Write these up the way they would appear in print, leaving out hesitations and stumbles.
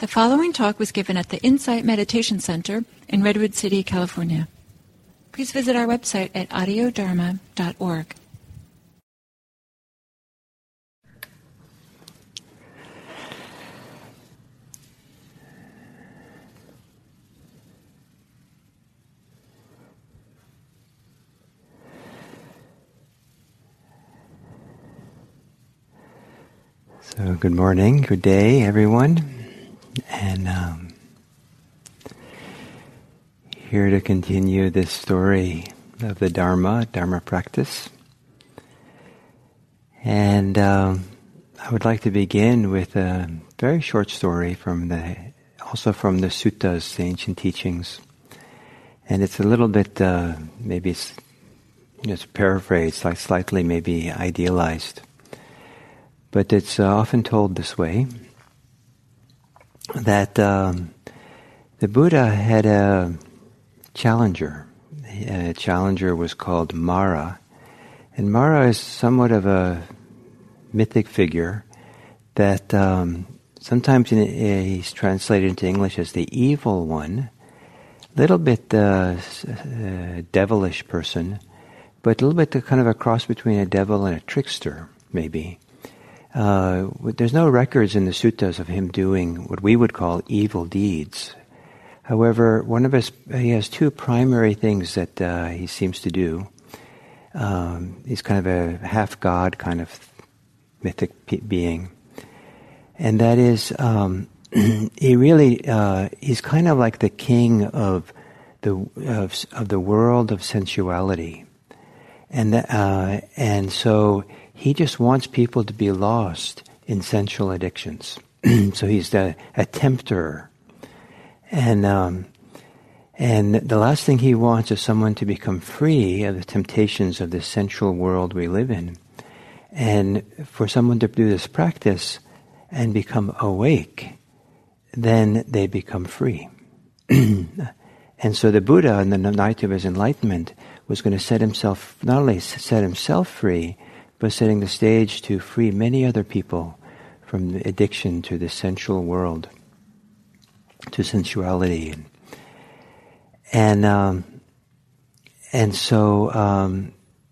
The following talk was given at the Insight Meditation Center in Redwood City, California. Please visit our website at audiodharma.org. So good morning, good day, everyone. And here to continue this story of the Dharma practice. And I would like to begin with a very short story also from the suttas, the ancient teachings. And it's a little bit, maybe it's paraphrased, slightly maybe idealized. But it's often told this way, that the Buddha had a challenger. A challenger was called Mara. And Mara is somewhat of a mythic figure that sometimes he's translated into English as the evil one. Little bit devilish person, but a little bit kind of a cross between a devil and a trickster, maybe. There's no records in the suttas of him doing what we would call evil deeds. However, he has two primary things that he seems to do. He's kind of a half-god kind of mythic being. And that is, he's kind of like the king of the world of sensuality. And so he just wants people to be lost in sensual addictions. So he's a tempter. And the last thing he wants is someone to become free of the temptations of this sensual world we live in. And for someone to do this practice and become awake, then they become free. And so the Buddha, in the night of his enlightenment, was going to not only set himself free, but setting the stage to free many other people from the addiction to the sensual world, to sensuality. And so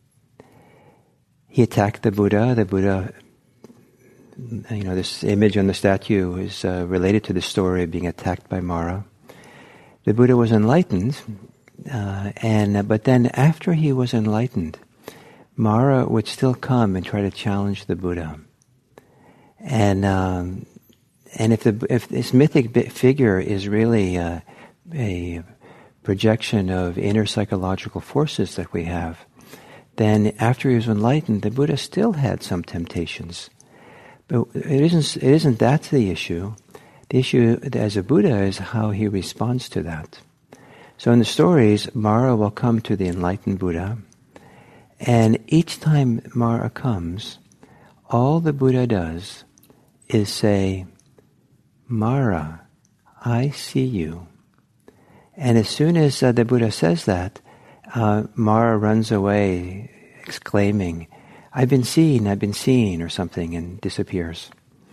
he attacked the Buddha. The Buddha, this image on the statue is related to the story of being attacked by Mara. The Buddha was enlightened, but then after he was enlightened, Mara would still come and try to challenge the Buddha. And if this mythic figure is really a projection of inner psychological forces that we have, then after he was enlightened, the Buddha still had some temptations. But it isn't that the issue. The issue as a Buddha is how he responds to that. So in the stories, Mara will come to the enlightened Buddha, and each time Mara comes, all the Buddha does is say, Mara, I see you. And as soon as the Buddha says that, Mara runs away exclaiming, I've been seen, or something, and disappears.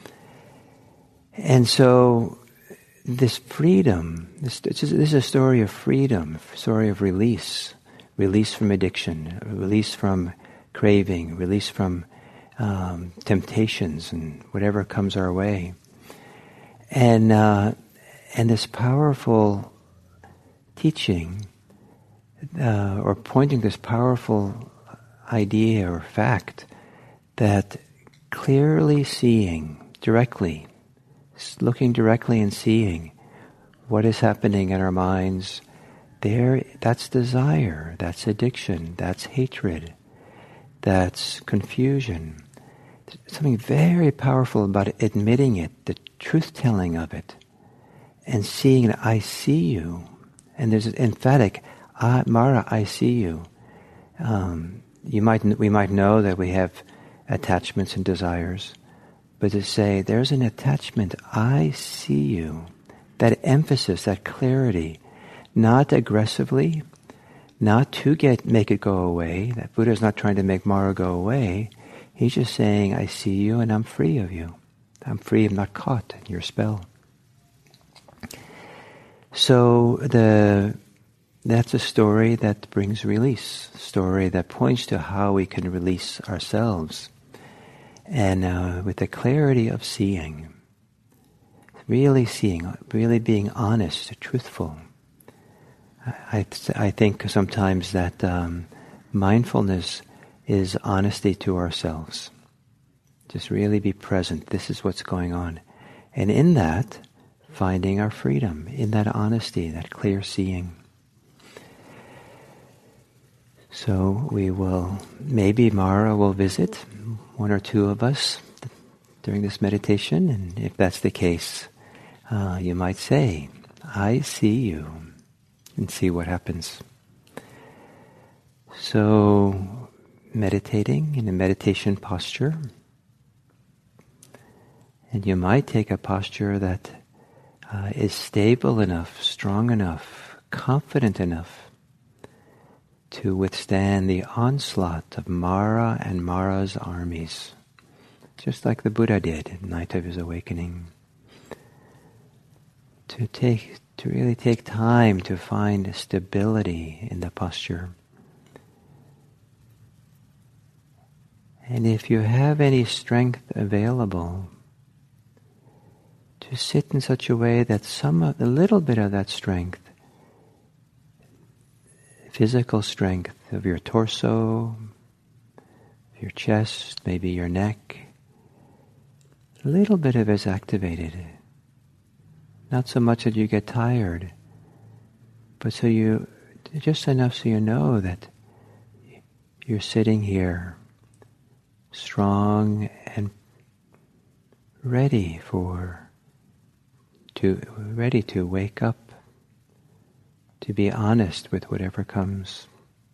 And so this freedom, this is a story of freedom, a story of release from addiction, release from craving, release from temptations and whatever comes our way. And this powerful teaching, or pointing this powerful idea or fact that clearly seeing, directly, looking directly and seeing what is happening in our minds, that's desire, that's addiction, that's hatred, that's confusion. There's something very powerful about admitting it, the truth-telling of it, and seeing that I see you. And there's an emphatic, Mara, I see you. We might know that we have attachments and desires, but to say, there's an attachment, I see you. That emphasis, that clarity, not aggressively, not to make it go away. That Buddha is not trying to make Mara go away. He's just saying, I see you and I'm free of you. I'm free, I'm not caught in your spell. So that's a story that brings release, a story that points to how we can release ourselves. And with the clarity of seeing, really being honest, truthful. I think sometimes that mindfulness is honesty to ourselves. Just really be present. This is what's going on. And in that, finding our freedom, in that honesty, that clear seeing. So maybe Mara will visit one or two of us during this meditation, and if that's the case, you might say, I see you, and see what happens. So, meditating in a meditation posture, and you might take a posture that is stable enough, strong enough, confident enough to withstand the onslaught of Mara and Mara's armies, just like the Buddha did at the night of his awakening. To really take time to find stability in the posture. And if you have any strength available, to sit in such a way that a little bit of that strength, physical strength of your torso, your chest, maybe your neck, a little bit of it is activated. Not so much that you get tired, but just enough so you know that you're sitting here strong and ready to wake up, to be honest with whatever comes.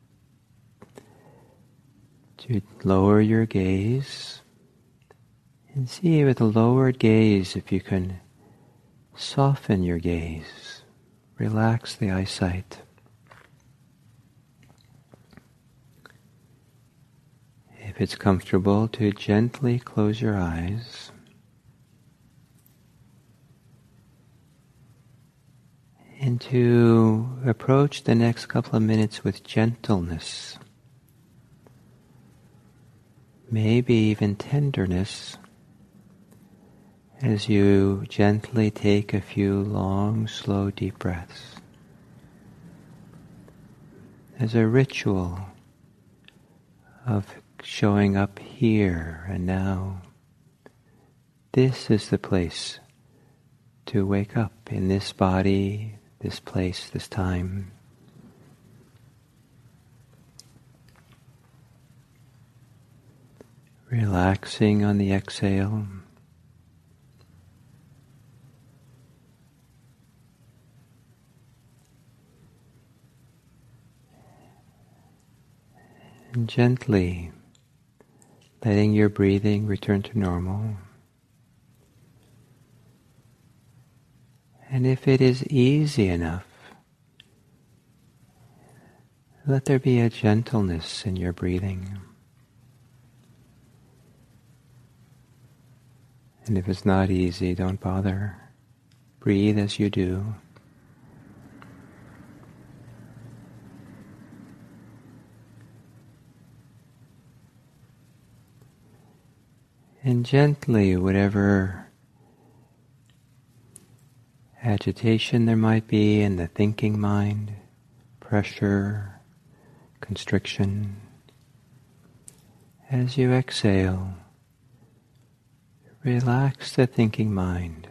To lower your gaze and see with a lowered gaze if you can soften your gaze, relax the eyesight. If it's comfortable, to gently close your eyes. And to approach the next couple of minutes with gentleness, maybe even tenderness, as you gently take a few long, slow, deep breaths. As a ritual of showing up here and now. This is the place to wake up in this body, this place, this time. Relaxing on the exhale. And gently letting your breathing return to normal. And if it is easy enough, let there be a gentleness in your breathing. And if it's not easy, don't bother. Breathe as you do. And gently, whatever agitation there might be in the thinking mind, pressure, constriction, as you exhale, relax the thinking mind.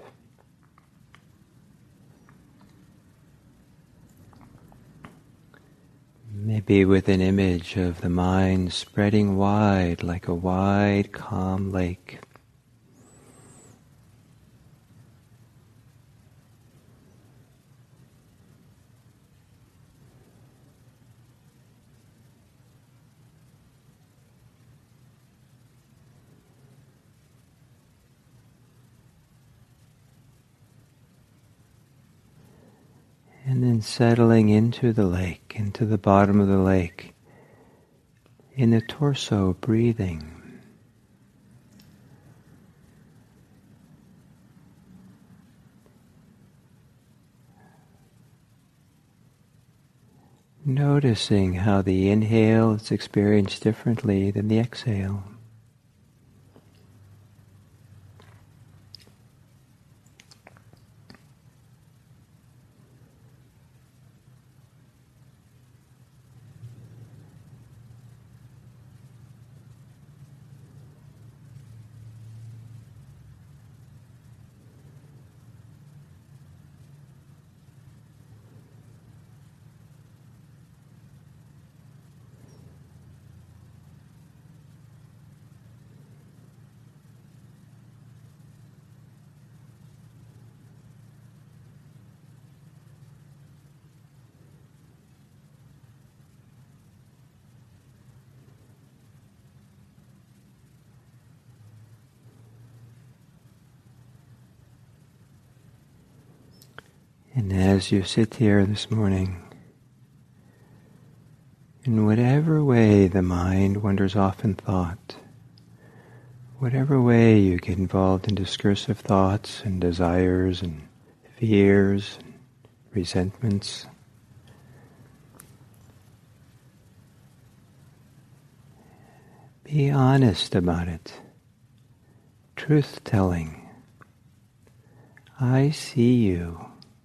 Maybe with an image of the mind spreading wide like a wide, calm lake. And then settling into the lake, into the bottom of the lake, in the torso, breathing. Noticing how the inhale is experienced differently than the exhale. And as you sit here this morning, in whatever way the mind wanders off in thought, whatever way you get involved in discursive thoughts and desires and fears and resentments, be honest about it. Truth-telling. I see you.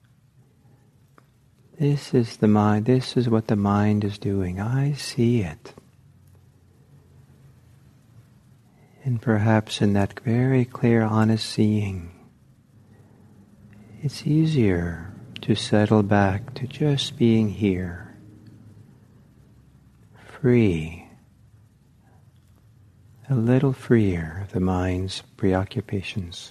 This is the mind, this is what the mind is doing. I see it. And perhaps in that very clear, honest seeing, it's easier to settle back to just being here, free, a little freer of the mind's preoccupations.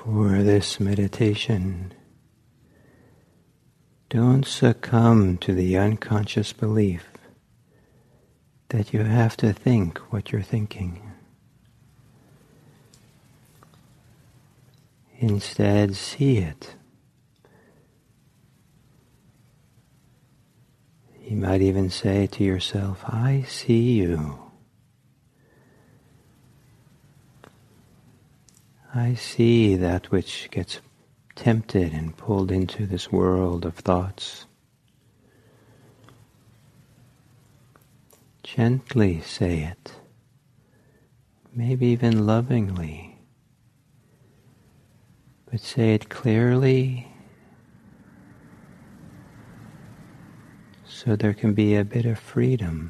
for this meditation, don't succumb to the unconscious belief that you have to think what you're thinking. Instead, see it. You might even say to yourself, I see you. I see that which gets tempted and pulled into this world of thoughts. Gently say it, maybe even lovingly, but say it clearly so there can be a bit of freedom.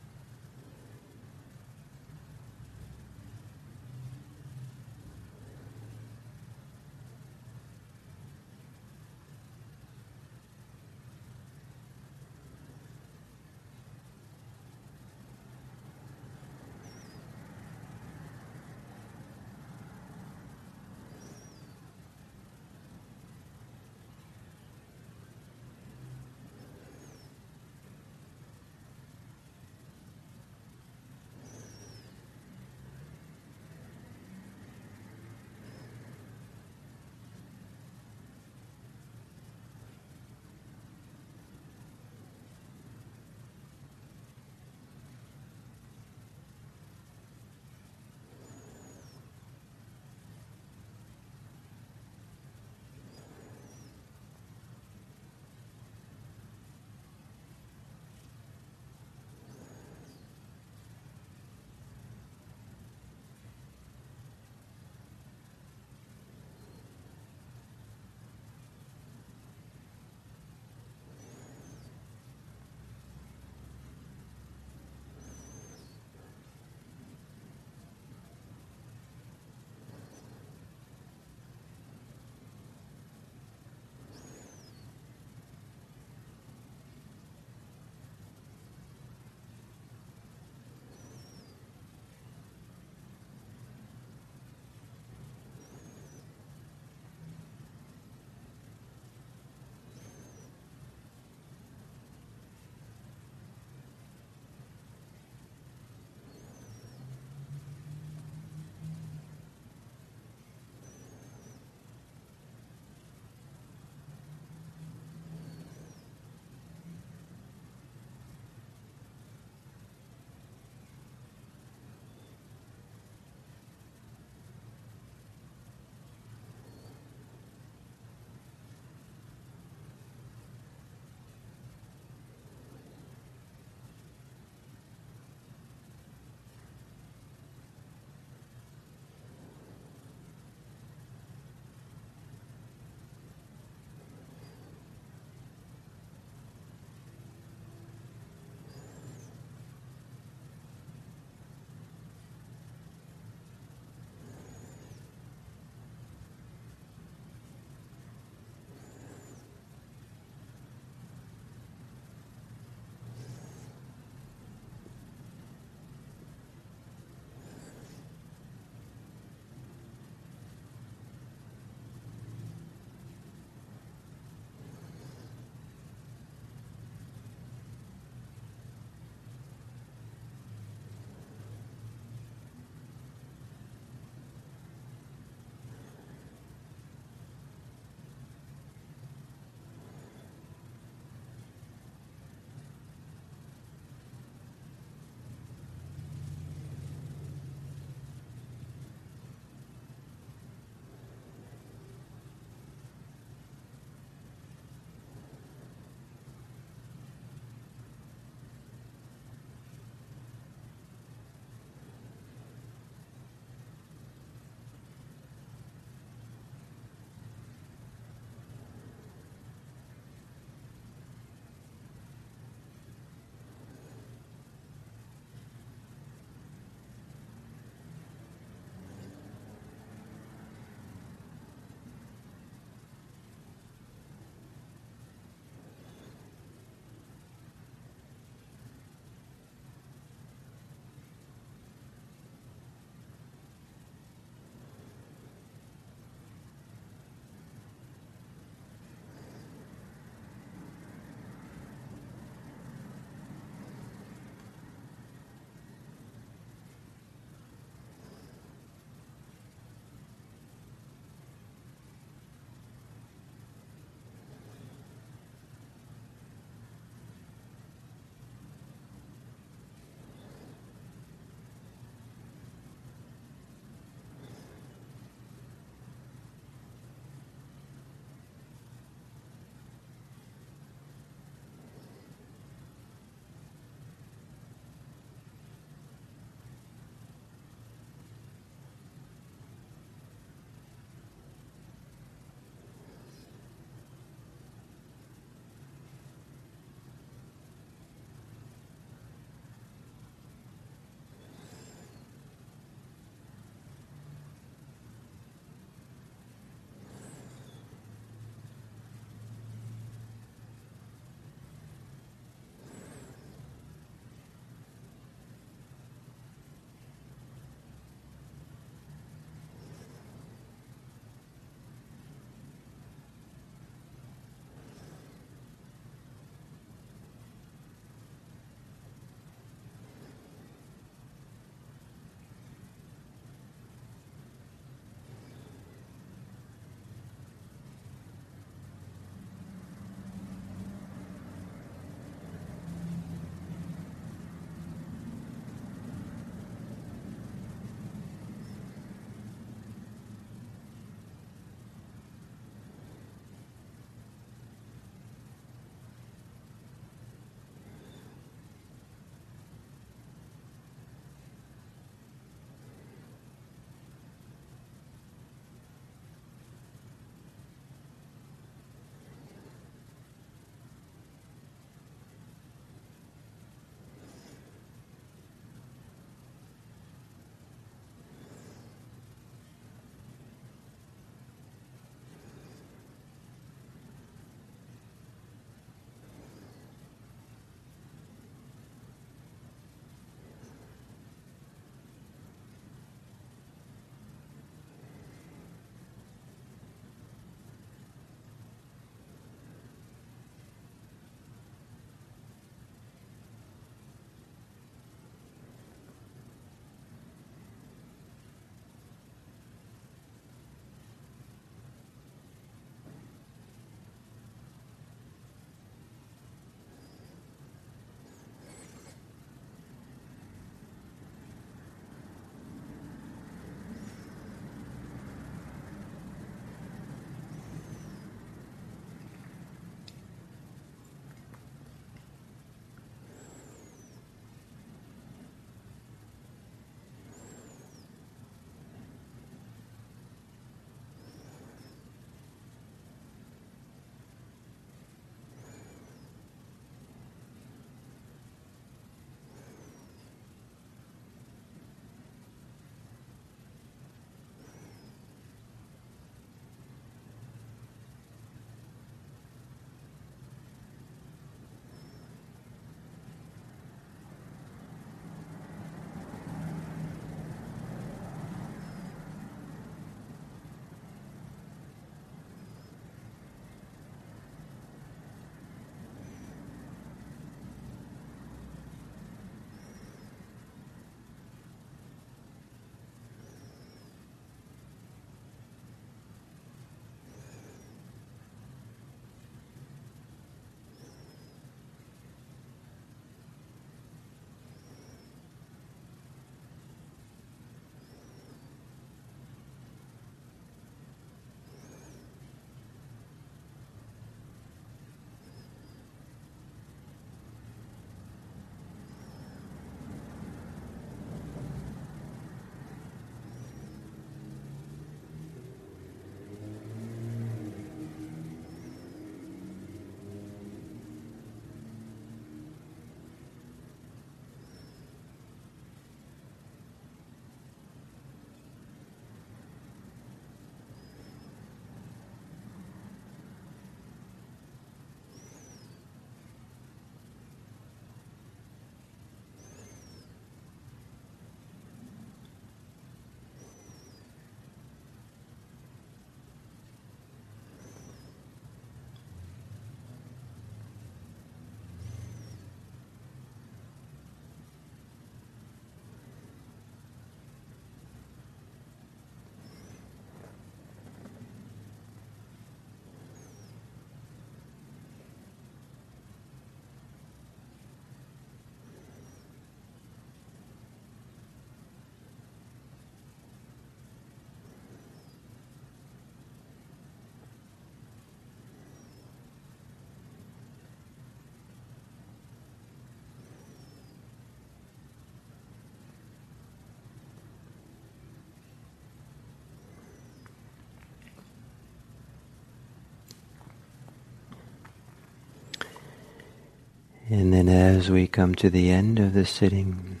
And then as we come to the end of the sitting,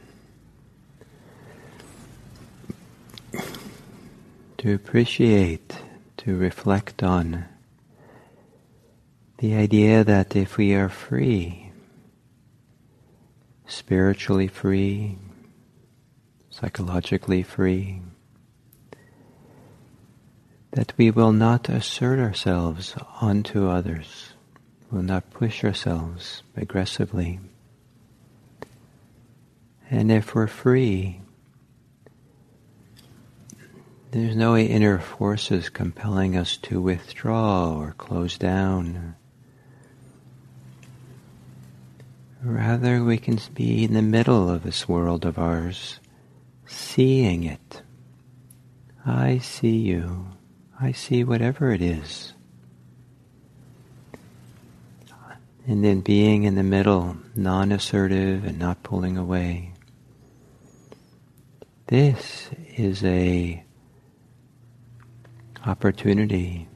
to appreciate, to reflect on the idea that if we are free, spiritually free, psychologically free, that we will not assert ourselves onto others, will not push ourselves aggressively. And if we're free, there's no inner forces compelling us to withdraw or close down. Rather, we can be in the middle of this world of ours, seeing it. I see you. I see whatever it is. And then being in the middle, non-assertive and not pulling away. This is a opportunity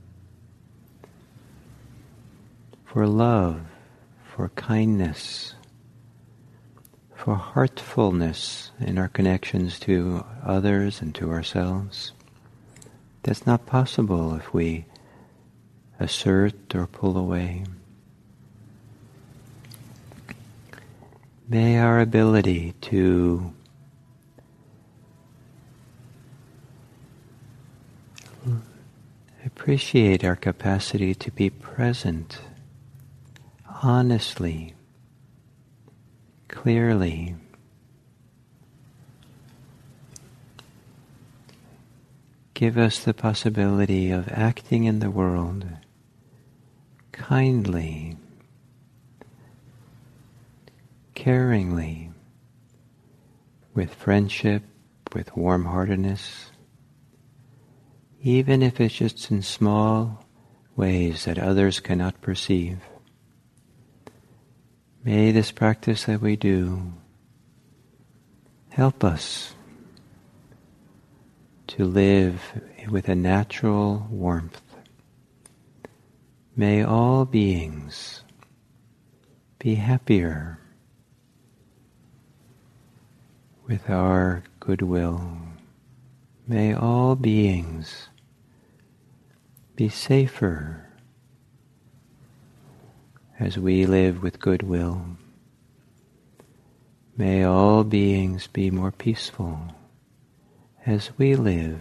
for love, for kindness, for heartfulness in our connections to others and to ourselves. That's not possible if we assert or pull away. May our ability to appreciate our capacity to be present honestly, clearly, give us the possibility of acting in the world kindly, caringly, with friendship, with warm-heartedness, even if it's just in small ways that others cannot perceive. May this practice that we do help us to live with a natural warmth. May all beings be happier with our goodwill. May all beings be safer as we live with goodwill. May all beings be more peaceful as we live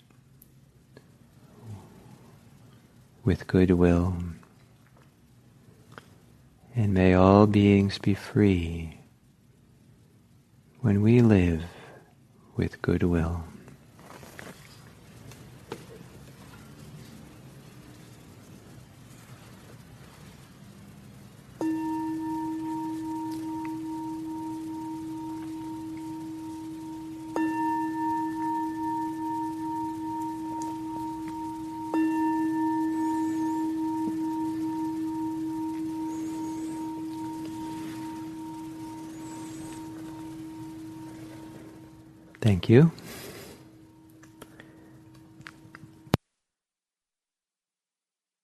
with goodwill. And may all beings be free when we live with goodwill. Thank you.